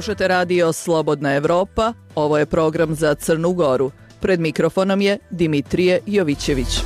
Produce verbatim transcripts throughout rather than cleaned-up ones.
Slušate radio Slobodna Evropa, ovo je program za Crnu Goru. Pred mikrofonom je Dimitrije Jovićević.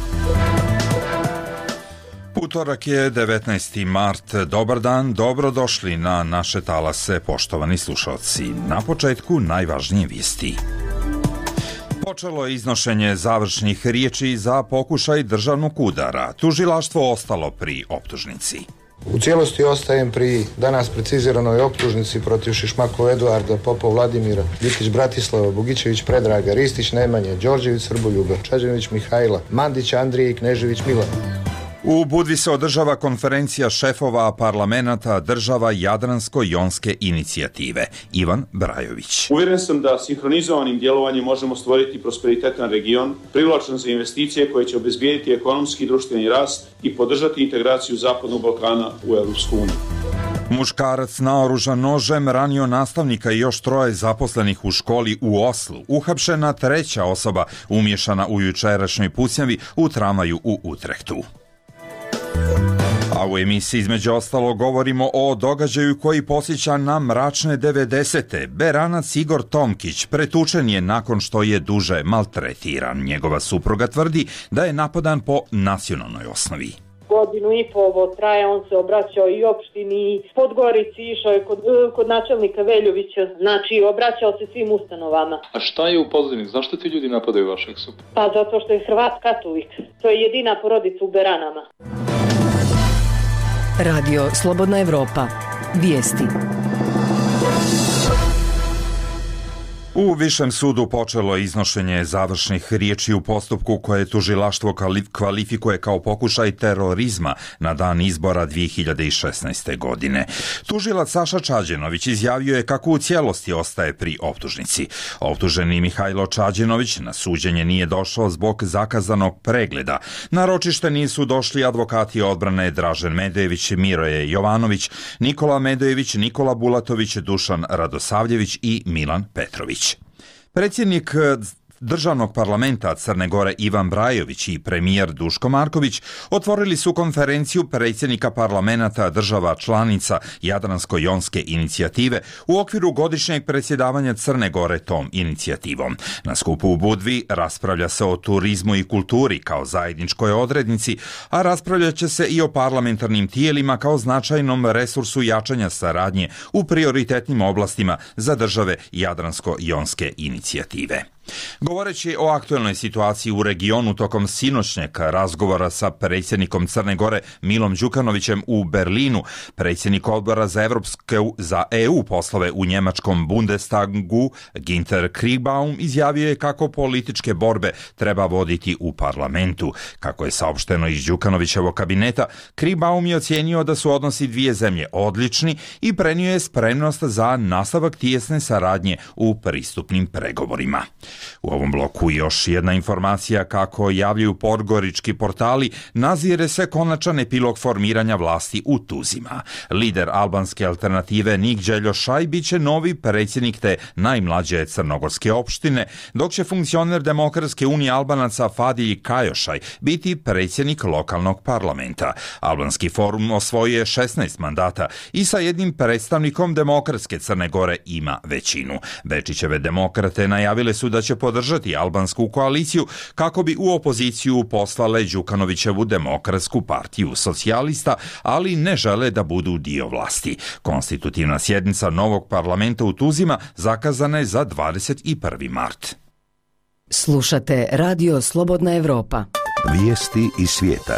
Utorak je devetnaesti mart. Dobar dan, dobrodošli na naše talase, poštovani slušalci. Na početku najvažnije vijesti. Počelo je iznošenje završnih riječi za pokušaj državnog udara. Tužilaštvo ostalo pri optužnici. U cijelosti ostajem pri danas preciziranoj optužnici protiv Šišmakova Eduarda, Popov Vladimira, Bitić Bratislava, Bugićević Predraga, Ristić Nemanje, Đorđević Srboljuba, Čađanović Mihajla, Mandić Andrije i Knežević Milan. U Budvi se održava konferencija šefova parlamenata država Jadransko-jonske inicijative. Ivan Brajović. Uvjeren sam da sinhronizovanim djelovanjem možemo stvoriti prosperitetan region, privlačan za investicije koje će obezbijediti ekonomski i društveni rast i podržati integraciju Zapadnog Balkana u Europsku uniju. Muškarac naoružan nožem ranio nastavnika i još troje zaposlenih u školi u Oslu. Uhapšena treća osoba umješana u jučerašnjoj pucnjavi u tramvaju u Utrehtu. A u emisiji između ostalo govorimo o događaju koji posjeća na mračne devedesete. Beranac Igor Tomkić pretučen je nakon što je duže maltretiran. Njegova supruga tvrdi da je napadan po nacionalnoj osnovi. Godinu i po ovo traje, on se obraćao i opštini, Podgorici, išao je kod, kod načelnika Veljovića, znači obraćao se svim ustanovama. A šta je u pozadini? Zašto ti ljudi napadaju vašeg supruga? Pa zato što je Hrvat katolik. To je jedina porodica u Beranama. Radio Slobodna Evropa. Vijesti. U Višem sudu počelo iznošenje završnih riječi u postupku koje tužilaštvo kvalifikuje kao pokušaj terorizma na dan izbora dvije hiljade šesnaeste. godine. Tužilac Saša Čađenović izjavio je kako u cijelosti ostaje pri optužnici. Optuženi Mihajlo Čađenović na suđenje nije došao zbog zakazanog pregleda. Na ročište nisu došli advokati odbrane Dražen Medejević, Miroje Jovanović, Nikola Medejević, Nikola Bulatović, Dušan Radosavljević i Milan Petrović. Predsjednik Državnog parlamenta Crne Gore Ivan Brajović i premijer Duško Marković otvorili su konferenciju predsjednika parlamenta država članica Jadransko-jonske inicijative u okviru godišnjeg predsjedavanja Crne Gore tom inicijativom. Na skupu u Budvi raspravlja se o turizmu i kulturi kao zajedničkoj odrednici, a raspravljat će se i o parlamentarnim tijelima kao značajnom resursu jačanja saradnje u prioritetnim oblastima za države Jadransko-jonske inicijative. Govoreći o aktuelnoj situaciji u regionu tokom sinoćnjeg razgovora sa predsjednikom Crne Gore Milom Đukanovićem u Berlinu, predsjednik odbora za, Evropske, za E U poslove u njemačkom Bundestagu Ginter Kriegbaum izjavio je kako političke borbe treba voditi u parlamentu. Kako je saopšteno iz Đukanovićevog kabineta, Kriegbaum je ocijenio da su odnosi dvije zemlje odlični i prenio je spremnost za nastavak tijesne saradnje u pristupnim pregovorima. U ovom bloku još jedna informacija kako javljaju podgorički portali, nazire se konačan epilog formiranja vlasti u Tuzima. Lider albanske alternative Nik Đeljo Šaj bit će novi predsjednik te najmlađe crnogorske opštine, dok će funkcioner Demokratske unije Albanaca Fadilj Kajošaj biti predsjednik lokalnog parlamenta. Albanski forum osvojio je šesnaest mandata i sa jednim predstavnikom Demokratske Crne Gore ima većinu. Bečićeve demokrate najavile su da će podržati albansku koaliciju kako bi u opoziciju poslale Đukanovićevu Demokratsku partiju socijalista, ali ne žele da budu dio vlasti. Konstitutivna sjednica novog parlamenta u Tuzima zakazana je za dvadeset prvi mart. Slušate Radio Slobodna Evropa. Vijesti iz svijeta.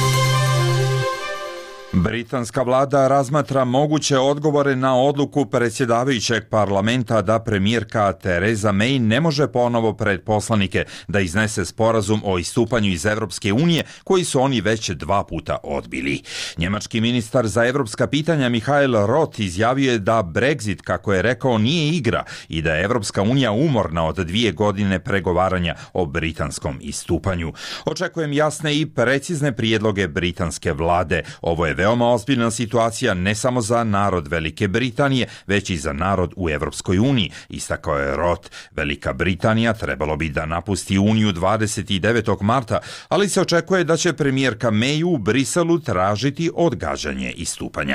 Britanska vlada razmatra moguće odgovore na odluku predsjedavajućeg parlamenta da premijerka Theresa May ne može ponovo pred poslanike da iznese sporazum o istupanju iz Evropske unije koji su oni već dva puta odbili. Njemački ministar za evropska pitanja Michael Roth izjavio je da Brexit, kako je rekao, nije igra i da je Evropska unija umorna od dvije godine pregovaranja o britanskom istupanju. Očekujem jasne i precizne prijedloge britanske vlade. Ovo je veoma ozbiljna situacija ne samo za narod Velike Britanije, već i za narod u Evropskoj uniji, istakao je Roth. Velika Britanija trebalo bi da napusti Uniju dvadeset devetog marta, ali se očekuje da će premijerka May u Briselu tražiti odgađanje istupanja.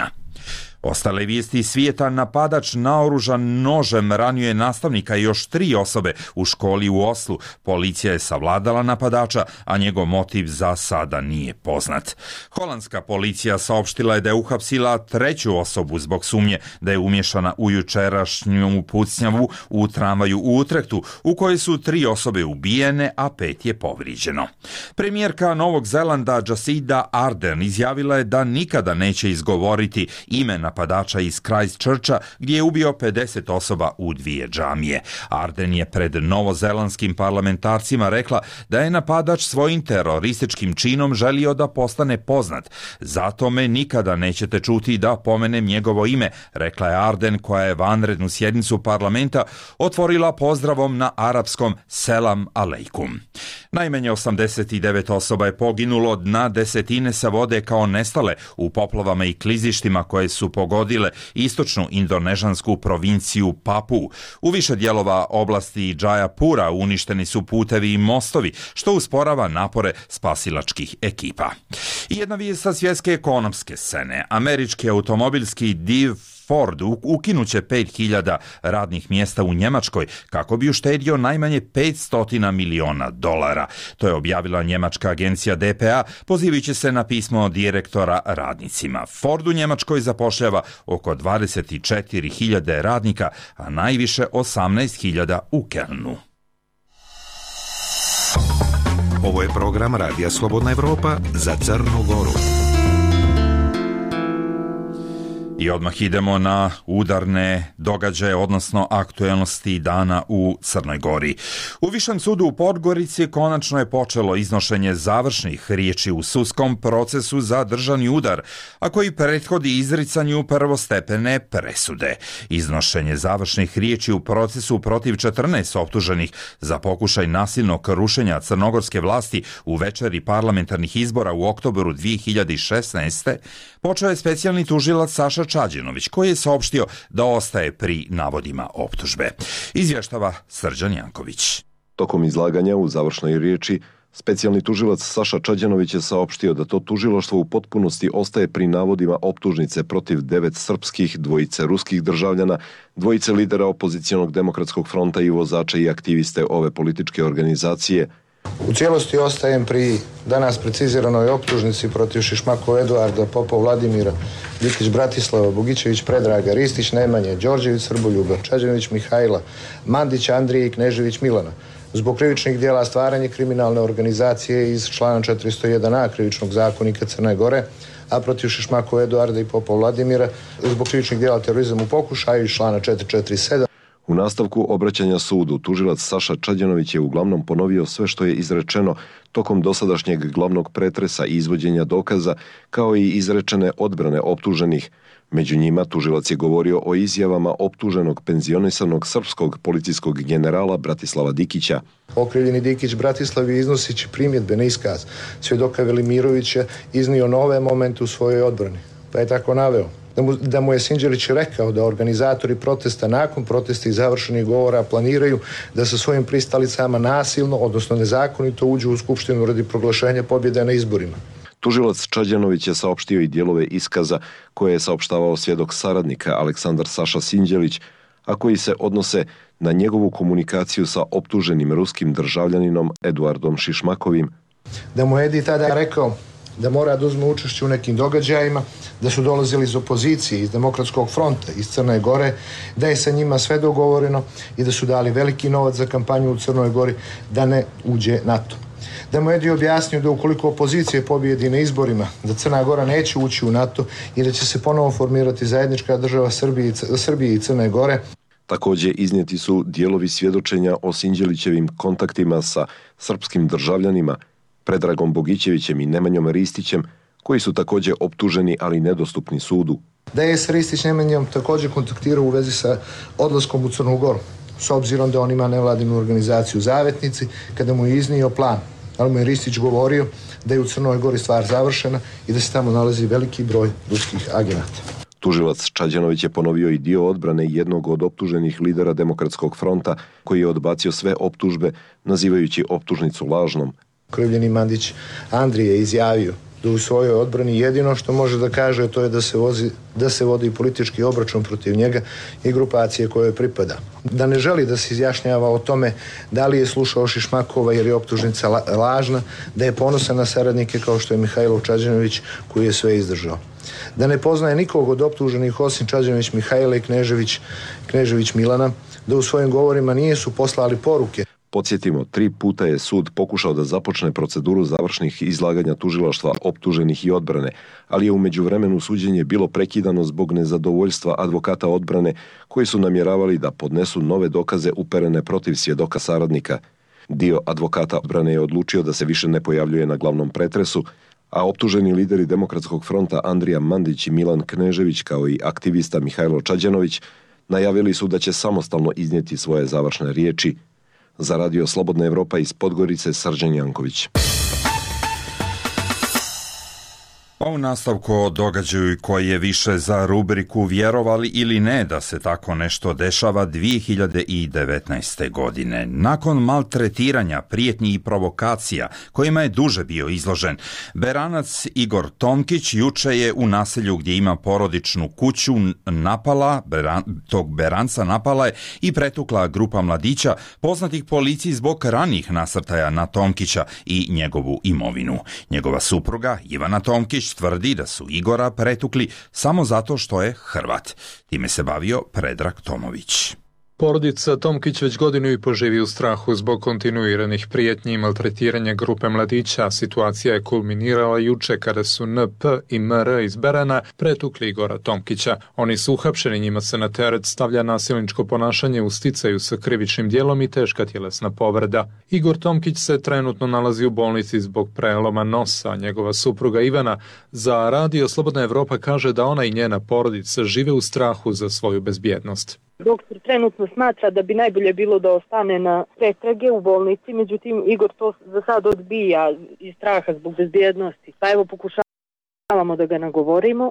Ostale vijesti iz svijeta: napadač naoružan nožem ranio je nastavnika i još tri osobe u školi u Oslu. Policija je savladala napadača, a njegov motiv za sada nije poznat. Holandska policija saopštila je da je uhapsila treću osobu zbog sumnje da je umješana u jučerašnju pucnjavu u tramvaju u Utrechtu, u kojoj su tri osobe ubijene, a pet je povrijeđeno. Premijerka Novog Zelanda Jacinda Ardern izjavila je da nikada neće izgovoriti ime napadača iz Christchurcha gdje je ubio pedeset osoba u dvije džamije. Ardern je pred novozelandskim parlamentarcima rekla da je napadač svojim terorističkim činom želio da postane poznat. Zato me nikada nećete čuti da pomenem njegovo ime, rekla je Ardern, koja je vanrednu sjednicu parlamenta otvorila pozdravom na arapskom Selam aleikum. Najmanje osamdeset devet osoba je poginulo, na desetine se vode kao nestale u poplavama i klizištima koje su pogodile istočnu indonežansku provinciju Papu. U više dijelova oblasti Jayapura uništeni su putevi i mostovi, što usporava napore spasilačkih ekipa. I jedna vijest sa svjetske ekonomske scene. Američki automobilski div Ford ukinuće pet hiljada radnih mjesta u Njemačkoj kako bi uštedio najmanje petsto miliona dolara. To je objavila njemačka agencija D P A, pozivajući se na pismo direktora radnicima. Ford u Njemačkoj zapošljava oko dvadeset četiri hiljade radnika, a najviše osamnaest hiljada u Kelnu. Ovo je program Radija Slobodna Evropa za Crnu Goru. I odmah idemo na udarne događaje, odnosno aktuelnosti dana u Crnoj Gori. U Višem sudu u Podgorici konačno je počelo iznošenje završnih riječi u sudskom procesu za državni udar, a koji prethodi izricanju prvostepene presude. Iznošenje završnih riječi u procesu protiv četrnaest optuženih za pokušaj nasilnog rušenja crnogorske vlasti u večeri parlamentarnih izbora u oktobru dvije hiljade šesnaeste. počeo je specijalni tužilac Saša Čađenović, koji je saopštio da ostaje pri navodima optužbe. Izvještava Srđan Janković. Tokom izlaganja u završnoj riječi, specijalni tužilac Saša Čađenović je saopštio da to tužilaštvo u potpunosti ostaje pri navodima optužnice protiv devet srpskih, dvojice ruskih državljana, dvojice lidera opozicionog demokratskog fronta i vozača i aktiviste ove političke organizacije. U cijelosti ostajem pri danas preciziranoj optužnici protiv Šišmakova Eduarda, Popov Vladimira, Dikić Bratislava, Bogićević Predraga, Ristić Nemanje, Đorđević Srboljuba, Čađenović Mihajla, Mandić Andrije i Knežević Milana, zbog krivičnih djela stvaranje kriminalne organizacije iz člana četiristo jedan a krivičnog zakonika Crne Gore, a protiv Šišmakova Eduarda i Popov Vladimira zbog krivičnih djela terorizam u pokušaju iz člana četiristo četrdeset sedam. U nastavku obraćanja sudu, tužilac Saša Čađenović je uglavnom ponovio sve što je izrečeno tokom dosadašnjeg glavnog pretresa i izvođenja dokaza, kao i izrečene odbrane optuženih. Među njima tužilac je govorio o izjavama optuženog penzionisanog srpskog policijskog generala Bratislava Dikića. Okrivljeni Dikić Bratislav je iznoseći primjedbe na iskaz svjedoka Velimirovića iznio nove momente u svojoj odbrani, pa je tako naveo Da mu, da mu je Sinđelić rekao da organizatori protesta nakon protesta i završenih govora planiraju da sa svojim pristalicama nasilno, odnosno nezakonito uđu u skupštinu radi proglašenja pobjede na izborima. Tužilac Čađenović je saopštio i dijelove iskaza koje je saopštavao svjedok saradnika Aleksandar Saša Sinđelić, a koji se odnose na njegovu komunikaciju sa optuženim ruskim državljaninom Eduardom Šišmakovim. Da mu Edi tada rekao da mora da uzme učešće u nekim događajima, da su dolazili iz opozicije, iz Demokratskog fronta, iz Crne Gore, da je sa njima sve dogovoreno i da su dali veliki novac za kampanju u Crnoj Gori da ne uđe NATO. Da mu Edi objasnio da ukoliko opozicije pobjedi na izborima, da Crna Gora neće ući u NATO i da će se ponovo formirati zajednička država Srbije, Srbije i Crne Gore. Također iznijeti su dijelovi svjedočenja o Sinđelićevim kontaktima sa srpskim državljanima, Predragom Bogićevićem i Nemanjom Ristićem, koji su također optuženi, ali nedostupni sudu. Da je s Ristić Nemanjom također kontaktirao u vezi sa odlaskom u Crnu Goru, s obzirom da on ima nevladinu organizaciju Zavetnici, kada mu je iznio plan. Ali mu je Ristić govorio da je u Crnoj Gori stvar završena i da se tamo nalazi veliki broj ruskih agenata. Tužilac Čađenović je ponovio i dio odbrane jednog od optuženih lidera Demokratskog fronta, koji je odbacio sve optužbe, nazivajući optužnicu lažnom. Okrivljeni Mandić Andrije je izjavio da u svojoj odbrani jedino što može da kaže to je da se, vozi, da se vodi politički obračun protiv njega i grupacije koje pripada. Da ne želi da se izjašnjava o tome da li je slušao Šišmakova jer je optužnica lažna, da je ponosan na saradnike kao što je Mihajlo Čađanović koji je sve izdržao. Da ne poznaje nikog od optuženih osim Čađanović Mihajla i Knežević, Knežević Milana, da u svojim govorima nisu poslali poruke. Podsjetimo, tri puta je sud pokušao da započne proceduru završnih izlaganja tužilaštva optuženih i odbrane, ali je u međuvremenu suđenje bilo prekidano zbog nezadovoljstva advokata odbrane koji su namjeravali da podnesu nove dokaze uperene protiv svjedoka saradnika. Dio advokata odbrane je odlučio da se više ne pojavljuje na glavnom pretresu, a optuženi lideri Demokratskog fronta Andrija Mandić i Milan Knežević kao i aktivista Mihajlo Čađanović najavili su da će samostalno iznijeti svoje završne riječi. Za Radio Slobodna Evropa iz Podgorice, Srđan Janković. Pa u nastavku o događaju koji je više za rubriku vjerovali ili ne da se tako nešto dešava dvije hiljade devetnaeste. godine. Nakon maltretiranja, prijetnji i provokacija kojima je duže bio izložen, Beranac Igor Tomkić juče je u naselju gdje ima porodičnu kuću napala, Beran, tog Beranca napala je i pretukla grupa mladića poznatih policiji zbog ranih nasrtaja na Tomkića i njegovu imovinu. Njegova supruga Ivana Tomkić tvrdi da su Igora pretukli samo zato što je Hrvat. Time se bavio Predrag Tomović. Porodica Tomkić već godinu i po živi u strahu zbog kontinuiranih prijetnji i maltretiranja grupe mladića. Situacija je kulminirala juče kada su N P i M R iz Berana pretukli Igora Tomkića. Oni su uhapšeni, njima se na teret stavlja nasilničko ponašanje u sticaju sa krivičnim djelom i teška tjelesna povreda. Igor Tomkić se trenutno nalazi u bolnici zbog preloma nosa. Njegova supruga Ivana za Radio Slobodna Evropa kaže da ona i njena porodica žive u strahu za svoju bezbjednost. Doktor trenutno smatra da bi najbolje bilo da ostane na pretrage u bolnici, međutim Igor to za sad odbija iz straha zbog bezbjednosti. Pa evo pokušavamo da ga nagovorimo.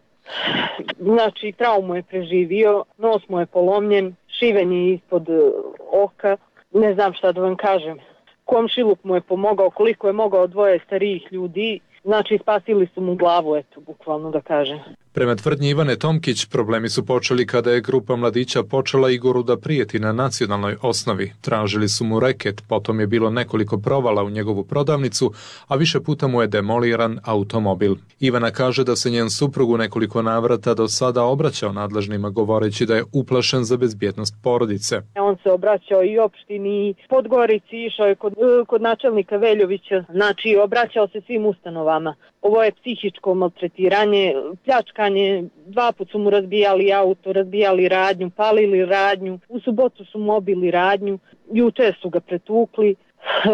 Znači traumu je preživio, nos mu je polomljen, šiven je ispod oka, ne znam šta da vam kažem. Komšiluk mu je pomogao koliko je mogao, dvoje starijih ljudi. Znači, spasili su mu glavu, eto, bukvalno da kažem. Prema tvrdnji Ivane Tomkić, problemi su počeli kada je grupa mladića počela Igoru da prijeti na nacionalnoj osnovi. Tražili su mu reket, potom je bilo nekoliko provala u njegovu prodavnicu, a više puta mu je demoliran automobil. Ivana kaže da se njen suprug u nekoliko navrata do sada obraćao nadležnima govoreći da je uplašen za bezbjednost porodice. On se obraćao i opštini Podgorici, išao je kod, kod načelnika Veljovića, znači obraćao se svim ustanovama. Ovo je psihičko maltretiranje, pljačkanje, dva put su mu razbijali auto, razbijali radnju, palili radnju, u subotu su mu obili radnju, juče su ga pretukli, e,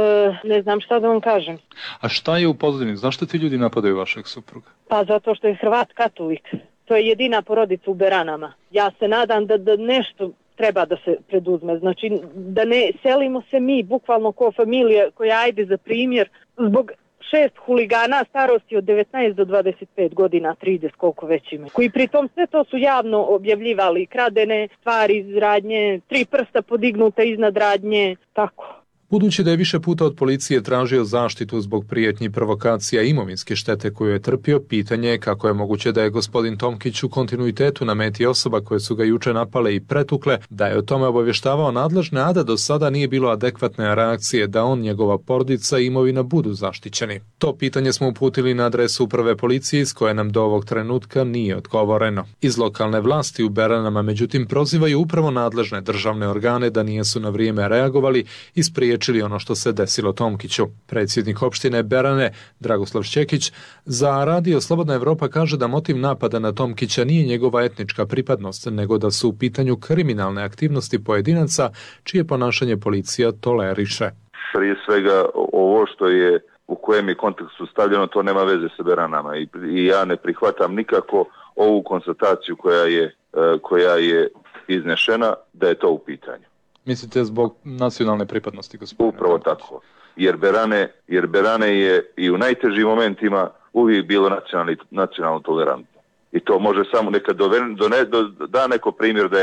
ne znam šta da vam kažem. A šta je u pozadini? Zašto ti ljudi napadaju vašeg supruga? Pa zato što je Hrvat katolik. To je jedina porodica u Beranama. Ja se nadam da, da nešto treba da se preduzme. Znači da ne selimo se mi, bukvalno kao familija koja ajde za primjer, zbog šest huligana starosti od devetnaest do dvadeset pet godina, trideset koliko već ima. Koji pritom sve to su javno objavljivali, kradene stvari iz radnje, tri prsta podignuta iznad radnje, tako. Budući da je više puta od policije tražio zaštitu zbog prijetnji provokacija i imovinske štete koju je trpio, pitanje je kako je moguće da je gospodin Tomkić u kontinuitetu na meti osoba koje su ga juče napale i pretukle, da je o tome obavještavao nadležne, a da do sada nije bilo adekvatne reakcije da on, njegova porodica i imovina budu zaštićeni. To pitanje smo uputili na adresu uprave policije iz koje nam do ovog trenutka nije odgovoreno. Iz lokalne vlasti u Beranama međutim prozivaju upravo nadležne državne organe da nisu na vrijeme reagovali i spriječili čili ono što se desilo Tomkiću. Predsjednik opštine Berane, Dragoslav Šćekić, za Radio Slobodna Evropa kaže da motiv napada na Tomkića nije njegova etnička pripadnost, nego da su u pitanju kriminalne aktivnosti pojedinaca čije ponašanje policija toleriše. Prije svega ovo što je u kojem je kontekstu stavljeno, to nema veze sa Beranama i, i ja ne prihvatam nikako ovu konstataciju koja je, koja je iznešena da je to u pitanju. Mislite zbog nacionalne pripadnosti, gospodine? Upravo tako. Jer Berane, jer Berane je i u najtežim momentima uvijek bilo nacionalno tolerantno. I to može samo neka dove, do, do, da neko primjer da je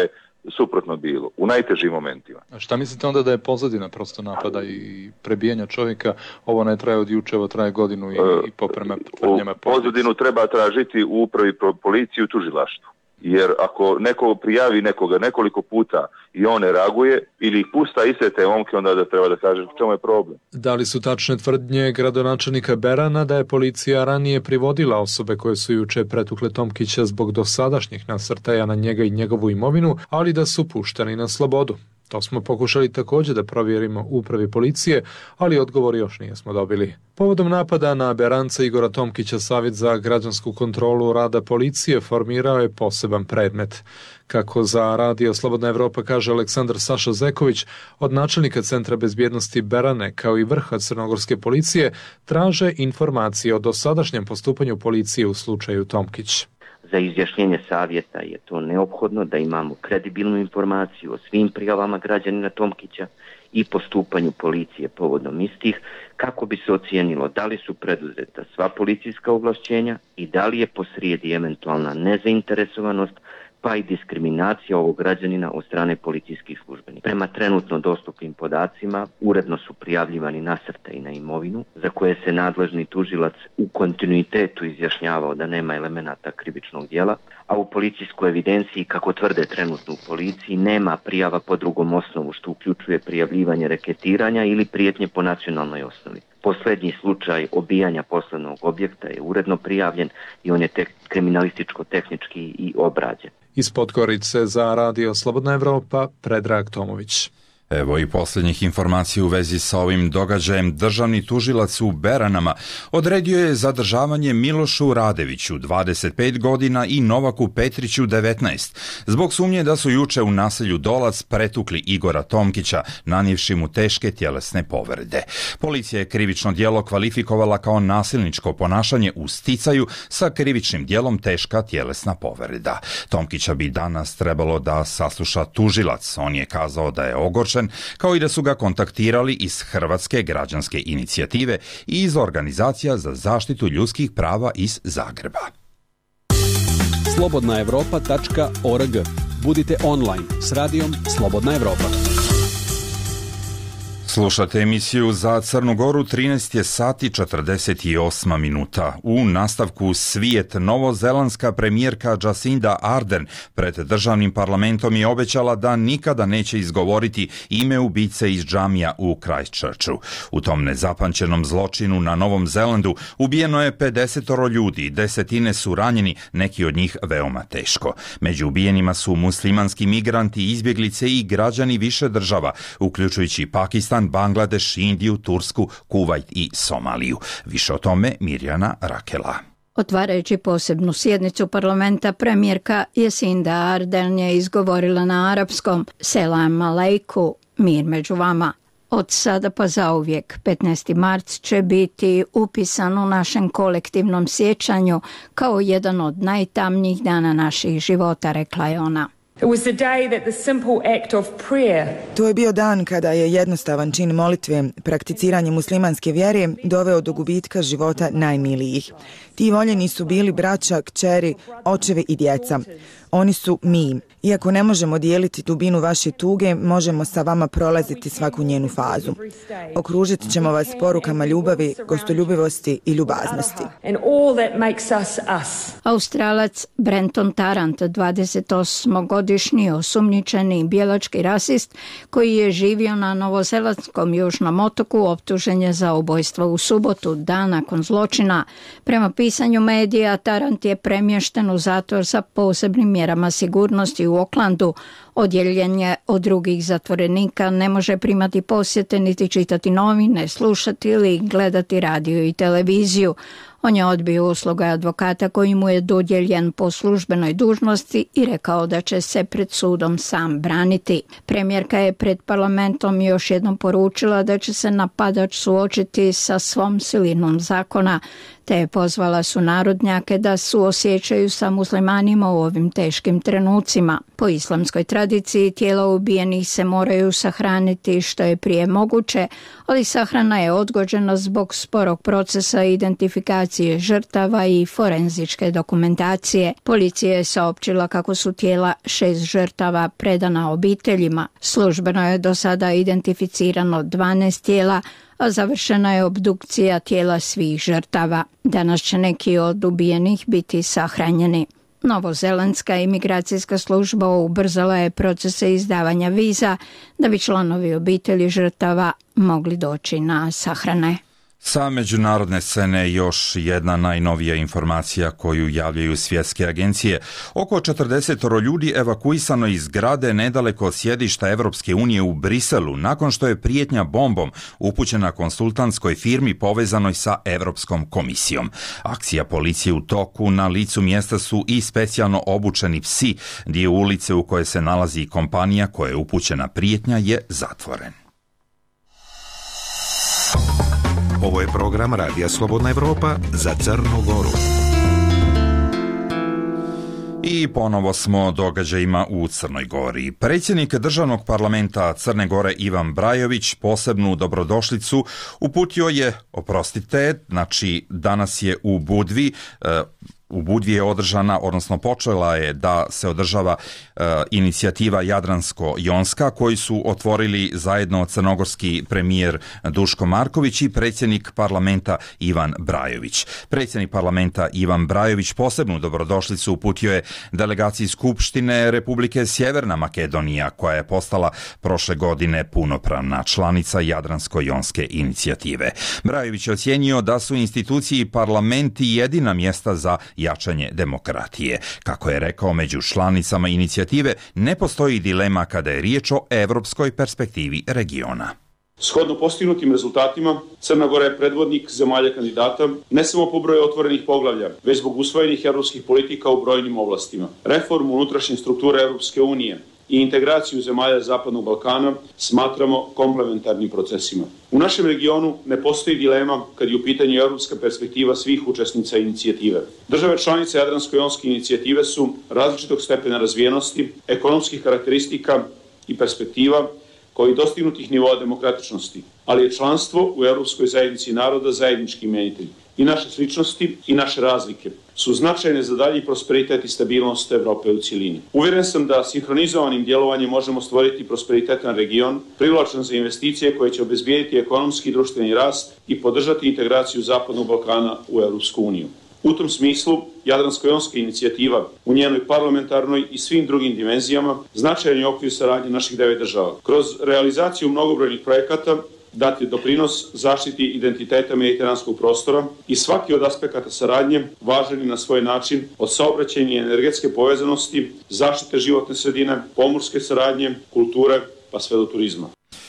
suprotno bilo, u najtežim momentima. A šta mislite onda da je pozadina prosto napada i prebijanja čovjeka? Ovo ne traje od juče, ovo traje godinu i, i poprema tvrdnjama. Pozadinu treba tražiti u upravi policiji u tužilaštvu. Jer ako neko prijavi nekoga nekoliko puta i on ne reaguje ili ih pusta iste te momke, onda da treba da kaže u čemu je problem. Da li su tačne tvrdnje gradonačelnika Berana da je policija ranije privodila osobe koje su juče pretukle Tomkića zbog dosadašnjih nasrtaja na njega i njegovu imovinu, ali da su pušteni na slobodu? To smo pokušali također da provjerimo u upravi policije, ali odgovor još nismo dobili. Povodom napada na Beranca Igora Tomkića, Savjet za građansku kontrolu rada policije formirao je poseban predmet. Kako za Radio Slobodna Evropa kaže Aleksandar Saša Zeković, od načelnika Centra bezbjednosti Berane kao i vrha crnogorske policije traže informacije o dosadašnjem postupanju policije u slučaju Tomkić. Za izjašnjenje savjeta je to neophodno da imamo kredibilnu informaciju o svim prijavama građanina Tomkića i postupanju policije povodom istih, kako bi se ocijenilo da li su preduzeta sva policijska ovlašćenja i da li je posrijedi eventualna nezainteresovanost pa i diskriminacija ovog građanina od strane policijskih službenika. Prema trenutno dostupnim podacima, uredno su prijavljivani nasrtaji na imovinu, za koje se nadležni tužilac u kontinuitetu izjašnjavao da nema elemenata krivičnog djela, a u policijskoj evidenciji, kako tvrde trenutno u policiji, nema prijava po drugom osnovu, što uključuje prijavljivanje reketiranja ili prijetnje po nacionalnoj osnovi. Posljednji slučaj obijanja poslovnog objekta je uredno prijavljen i on je tek kriminalističko-tehnički i obrađen. Iz Podgorice za Radio Slobodna Evropa, Predrag Tomović. Evo i posljednjih informacija u vezi sa ovim događajem. Državni tužilac u Beranama odredio je zadržavanje Milošu Radeviću, dvadeset pet godina, i Novaku Petriću, devetnaest, zbog sumnje da su juče u naselju Dolac pretukli Igora Tomkića, nanijevši mu teške tjelesne povrede. Policija je krivično djelo kvalifikovala kao nasilničko ponašanje u sticaju sa krivičnim djelom teška tjelesna povreda. Tomkića bi danas trebalo da sasluša tužilac. On je kazao da je ogorčen, kao i da su ga kontaktirali iz Hrvatske građanske inicijative i iz Organizacija za zaštitu ljudskih prava iz Zagreba. slobodna evropa tačka org. Budite online s radijom Slobodna Evropa. Slušate emisiju Za Crnu Goru, trinaest je sati četrdeset osam minuta. U nastavku Svijet, novozelandska premijerka Jacinda Ardern pred državnim parlamentom je obećala da nikada neće izgovoriti ime ubice iz džamija u Christchurchu. U tom nezapamćenom zločinu na Novom Zelandu ubijeno je pedesetoro ljudi, desetine su ranjeni, neki od njih veoma teško. Među ubijenima su muslimanski migranti, izbjeglice i građani više država, uključujući Pakistan, Bangladeš, Indiju, Tursku, Kuvajt i Somaliju. Više o tome Mirjana Rakela. Otvarajući posebnu sjednicu parlamenta, premijerka Jacinda Ardern je izgovorila na arapskom Selam alejku, mir među vama. Od sada pa zauvijek, petnaesti marca će biti upisan u našem kolektivnom sjećanju kao jedan od najtamnijih dana naših života, rekla je ona. To je bio dan kada je jednostavan čin molitve, prakticiranje muslimanske vjere, doveo do gubitka života najmilijih. Ti voljeni su bili braća, kćeri, očevi i djeca. Oni su mi. Iako ne možemo dijeliti dubinu vaše tuge, možemo sa vama prolaziti svaku njenu fazu. Okružit ćemo vas porukama ljubavi, gostoljubivosti i ljubaznosti. Australac Brenton Tarrant, dvadesetosmogodišnji osumnjičeni bijelački rasist koji je živio na novozelandskom južnom otoku, optužen je za ubojstvo u subotu, dan nakon zločina. Prema pisanju medija, Tarrant je premješten u zatvor sa posebnim mjerama sigurnosti u Aucklandu. Odjeljen je od drugih zatvorenika, ne može primati posjete niti čitati novine, slušati ili gledati radio i televiziju. On je odbio usluge advokata koji mu je dodijeljen po službenoj dužnosti i rekao da će se pred sudom sam braniti. Premijerka je pred parlamentom još jednom poručila da će se napadač suočiti sa svom silinom zakona, te je pozvala su narodnjake da suosjećaju sa muslimanima u ovim teškim trenucima. Po islamskoj tradiciji tradiciji tijela ubijenih se moraju sahraniti što je prije moguće, ali sahrana je odgođena zbog sporog procesa identifikacije žrtava i forenzičke dokumentacije. Policija je saopćila kako su tijela šest žrtava predana obiteljima. Službeno je do sada identificirano dvanaest tijela, a završena je obdukcija tijela svih žrtava. Danas će neki od ubijenih biti sahranjeni. Novozelandska imigracijska služba ubrzala je procese izdavanja viza da bi članovi obitelji žrtava mogli doći na sahrane. Sa međunarodne scene još jedna najnovija informacija koju javljaju svjetske agencije. Oko četrdeset ljudi evakuisano iz zgrade nedaleko od sjedišta Evropske unije u Briselu nakon što je prijetnja bombom upućena konsultantskoj firmi povezanoj sa Evropskom komisijom. Akcija policije u toku, na licu mjesta su i specijalno obučeni psi. Dio ulice u kojoj se nalazi kompanija koja je upućena prijetnja je zatvoren. Ovo je program Radija Slobodna Evropa za Crnu Goru. I ponovo smo događajima u Crnoj Gori. Predsjednik državnog parlamenta Crne Gore Ivan Brajović posebnu dobrodošlicu uputio je, oprostite, znači danas je u Budvi, U Budvi je održana, odnosno počela je da se održava e, inicijativa Jadransko-Jonska koju su otvorili zajedno crnogorski premijer Duško Marković i predsjednik parlamenta Ivan Brajović. Predsjednik parlamenta Ivan Brajović posebnu dobrodošlicu uputio je delegaciji Skupštine Republike Sjeverna Makedonija koja je postala prošle godine punopravna članica Jadransko-Jonske inicijative. Brajović je ocijenio da su institucije i parlamenti jedina mjesta za jačanje demokratije. Kako je rekao, među članicama inicijative ne postoji dilema kada je riječ o evropskoj perspektivi regiona. Shodno postignutim rezultatima, Crna Gora je predvodnik zemalja kandidata ne samo po broju otvorenih poglavlja, već zbog usvojenih evropskih politika u brojnim oblastima. Reformu unutrašnje strukture Evropske unije i integraciju zemalja Zapadnog Balkana smatramo komplementarnim procesima. U našem regionu ne postoji dilema kad je u pitanju evropska perspektiva svih učesnica inicijative. Države članice Jadransko-Jonske inicijative su različitog stepena razvijenosti, ekonomskih karakteristika i perspektiva kao i dostignutih nivoa demokratičnosti, ali je članstvo u Evropskoj zajednici naroda zajednički imenitelj. I naše sličnosti i naše razlike su značajne za dalji prosperitet i stabilnost Evrope u cjelini. Uvjeren sam da sinhronizovanim djelovanjem možemo stvoriti prosperitetan region, privlačan za investicije koje će obezbijediti ekonomski i društveni rast i podržati integraciju Zapadnog Balkana u Evropsku uniju. U tom smislu, Jadransko-Jonska inicijativa u njenoj parlamentarnoj i svim drugim dimenzijama značajan je okvir saradnje naših devet država. Kroz realizaciju mnogobrojnih projekata dati doprinos zaštiti identiteta mediteranskog prostora i svaki od aspekata saradnje važan je na svoj način od saobraćajne i energetske povezanosti, zaštite životne sredine, pomorske saradnje, kulture pa sve do turizma.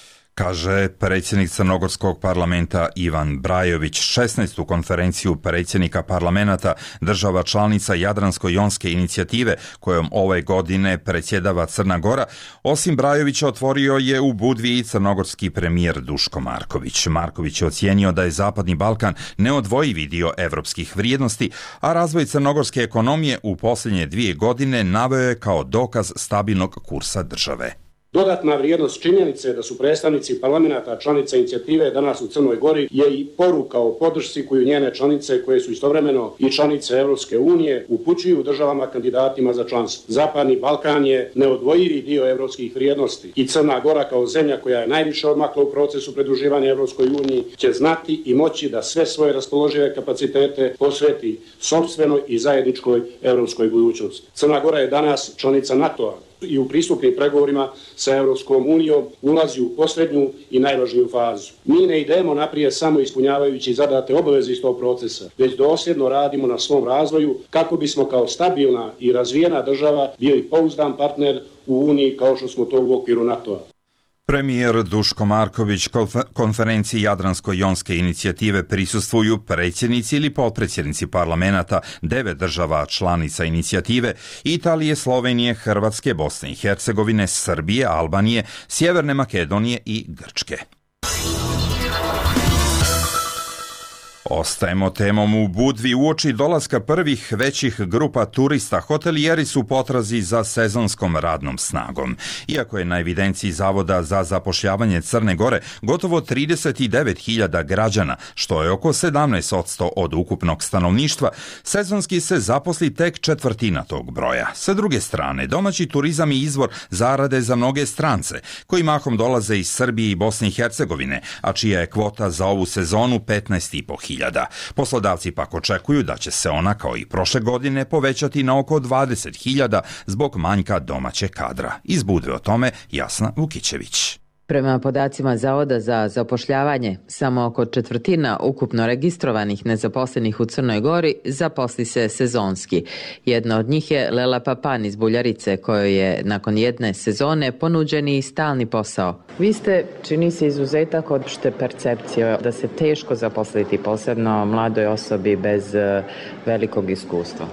Kaže predsjednik Crnogorskog parlamenta Ivan Brajović. šesnaestu konferenciju predsjednika parlamenta država članica Jadransko-Jonske inicijative kojom ove godine predsjedava Crna Gora, osim Brajovića otvorio je u Budvi i crnogorski premijer Duško Marković. Marković je ocijenio da je Zapadni Balkan neodvojivi dio evropskih vrijednosti, a razvoj crnogorske ekonomije u posljednje dvije godine naveo je kao dokaz stabilnog kursa države. Dodatna vrijednost činjenice da su predstavnici parlamenta članica inicijative danas u Crnoj Gori je i poruka o podršci koju njene članice, koje su istovremeno i članice Evropske unije, upućuju državama kandidatima za članstvo. Zapadni Balkan je neodvojivi dio evropskih vrijednosti i Crna Gora kao zemlja koja je najviše odmakla u procesu pridruživanja Evropskoj uniji će znati i moći da sve svoje raspoložive kapacitete posveti sopstvenoj i zajedničkoj evropskoj budućnosti. Crna Gora je danas članica NATO-a i u pristupnim pregovorima sa Evropskom unijom ulazi u posljednju i najvažniju fazu. Mi ne idemo naprijed samo ispunjavajući zadate obaveze iz tog procesa, već dosljedno radimo na svom razvoju kako bismo kao stabilna i razvijena država bili pouzdan partner u Uniji kao što smo to u okviru NATO-a. Premijer Duško Marković konferenciji Jadransko-Jonske inicijative prisustvuju predsjednici ili potpredsjednici parlamenta devet država članica inicijative: Italije, Slovenije, Hrvatske, Bosne i Hercegovine, Srbije, Albanije, Sjeverne Makedonije i Grčke. Ostajemo temom u Budvi. Uoči dolaska prvih većih grupa turista, hotelijeri su u potrazi za sezonskom radnom snagom. Iako je na evidenciji Zavoda za zapošljavanje Crne Gore gotovo trideset devet hiljada građana, što je oko sedamnaest posto od ukupnog stanovništva, sezonski se zaposli tek četvrtina tog broja. Sa druge strane, domaći turizam je izvor zarade za mnoge strance, koji mahom dolaze iz Srbije i Bosne i Hercegovine, a čija je kvota za ovu sezonu petnaest i po hiljada. Poslodavci pak očekuju da će se ona kao i prošle godine povećati na oko dvadeset hiljada zbog manjka domaće kadra. Iz Budve o tome Jasna Vukićević. Prema podacima Zavoda za zapošljavanje, samo oko četvrtina ukupno registrovanih nezaposlenih u Crnoj Gori zaposli se sezonski. Jedna od njih je Lela Papan iz Buljarice, kojoj je nakon jedne sezone ponuđeni stalni posao. Vi ste, čini se, izuzetak od opšte percepcije da se teško zaposliti, posebno mladoj osobi bez velikog iskustva.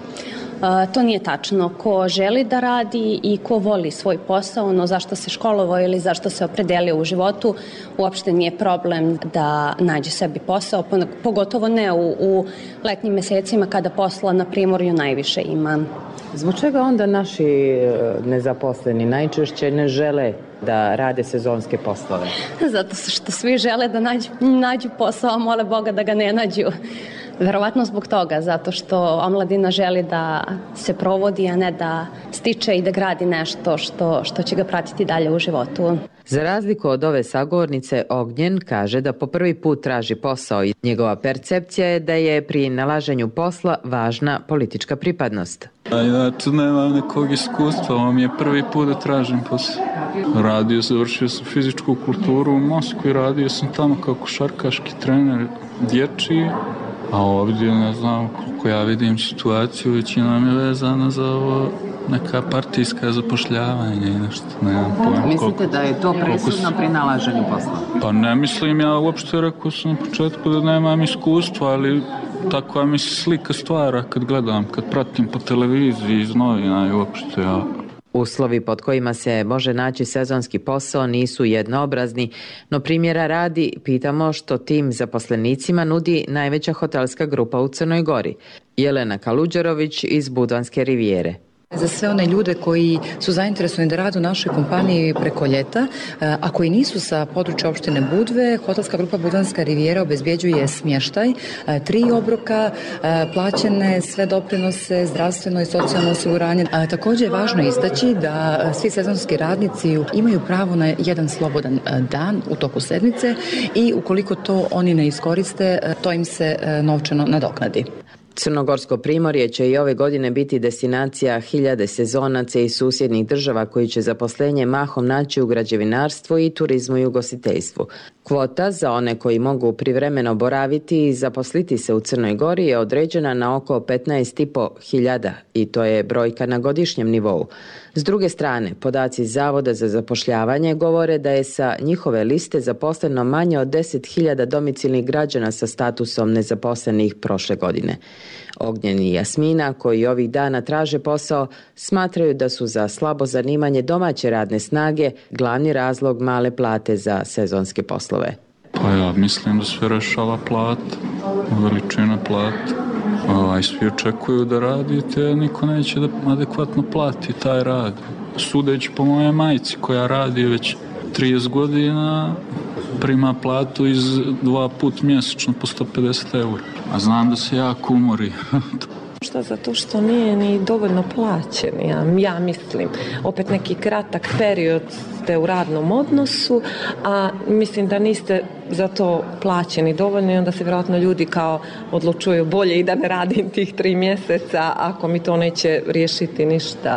To nije tačno. Ko želi da radi i ko voli svoj posao, ono zašto se školovao ili zašto se opredelio u životu, uopšte nije problem da nađe sebi posao, pogotovo ne u, u letnjim mesecima kada posla na Primorju najviše ima. Zbog čega onda naši nezaposleni najčešće ne žele da rade sezonske poslove? Zato što svi žele da nađu, nađu posao, a mole Boga da ga ne nađu. Verovatno zbog toga, zato što omladina želi da se provodi, a ne da stiče i da gradi nešto što, što će ga pratiti dalje u životu. Za razliku od ove sagovornice, Ognjen kaže da po prvi put traži posao i njegova percepcija je da je pri nalaženju posla važna politička pripadnost. Ja tu nemam nekog iskustva, ovo mi je prvi put da tražim posao. Radio, završio sam fizičku kulturu u Moskvi, radio sam tamo kao košarkaški trener dječji. A ovdje, ne znam, koliko ja vidim situaciju, većina nam je vezana za ovo neka partijska zapošljavanja i nešto, ne znam pojma. Mislite da je to presudno pri nalaženju posla? Pa ne mislim, ja uopšte rekao sam na početku da nemam iskustva, ali takva mi se slika stvara kad gledam, kad pratim po televiziji iz novina i uopšte ja... Uslovi pod kojima se može naći sezonski posao nisu jednoobrazni, no primjera radi pitamo što tim zaposlenicima nudi najveća hotelska grupa u Crnoj Gori. Jelena Kaluđerović iz Budvanske rivijere. Za sve one ljude koji su zainteresovani da rade u našoj kompaniji preko ljeta, a koji nisu sa područja opštine Budve, hotelska grupa Budvanska rivijera obezbjeđuje smještaj, tri obroka, plaćene sve doprinose, zdravstveno i socijalno osiguranje. Također je važno istaći da svi sezonski radnici imaju pravo na jedan slobodan dan u toku sedmice i ukoliko to oni ne iskoriste, to im se novčano nadoknadi. Crnogorsko primorje će i ove godine biti destinacija hiljade sezonaca iz susjednih država koji će zaposlenje mahom naći u građevinarstvu i turizmu i ugostiteljstvu. Kvota za one koji mogu privremeno boraviti i zaposliti se u Crnoj Gori je određena na oko petnaest i po hiljada i to je brojka na godišnjem nivou. S druge strane, podaci Zavoda za zapošljavanje govore da je sa njihove liste zaposleno manje od deset hiljada domicilnih građana sa statusom nezaposlenih prošle godine. Ognjen i Jasmina, koji ovih dana traže posao, smatraju da su za slabo zanimanje domaće radne snage glavni razlog male plate za sezonske poslove. Pa ja mislim da sve rešava plata, veličina plata. Ovaj, svi očekuju da radite, a niko neće da adekvatno plati taj rad. Sudeći po moje majci koja radi već trideset godina, prima platu iz dva put mjesečno po sto pedeset eura. A znam da se jako umori. Šta, zato što nije ni dovoljno plaćen, ja, ja mislim. Opet neki kratak period ste u radnom odnosu, a mislim da niste za to plaćeni dovoljno i onda se vjerojatno ljudi kao odlučuju bolje i da ne radim tih tri mjeseca ako mi to neće riješiti ništa,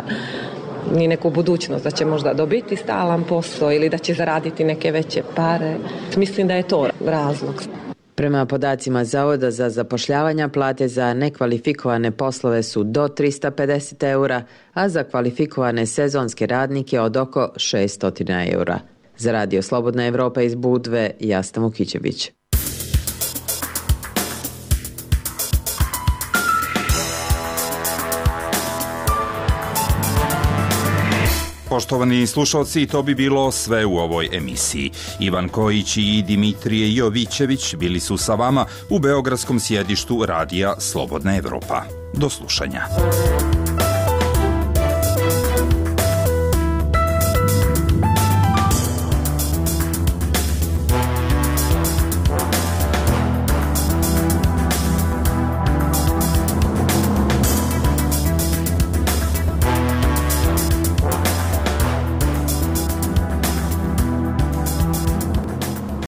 ni neku budućnost, da će možda dobiti stalan posao ili da će zaraditi neke veće pare. Mislim da je to razlog. Prema podacima Zavoda za zapošljavanje, plate za nekvalifikovane poslove su do tristo pedeset eura, a za kvalifikovane sezonske radnike od oko šesto eura. Za Radio Slobodna Evropa iz Budve, Jasna Vukićević. poštovani slušalci, to bi bilo sve u ovoj emisiji. Ivan Kojić i Dimitrije Jovićević bili su sa vama u beogradskom sjedištu radija Slobodna Evropa. Do slušanja.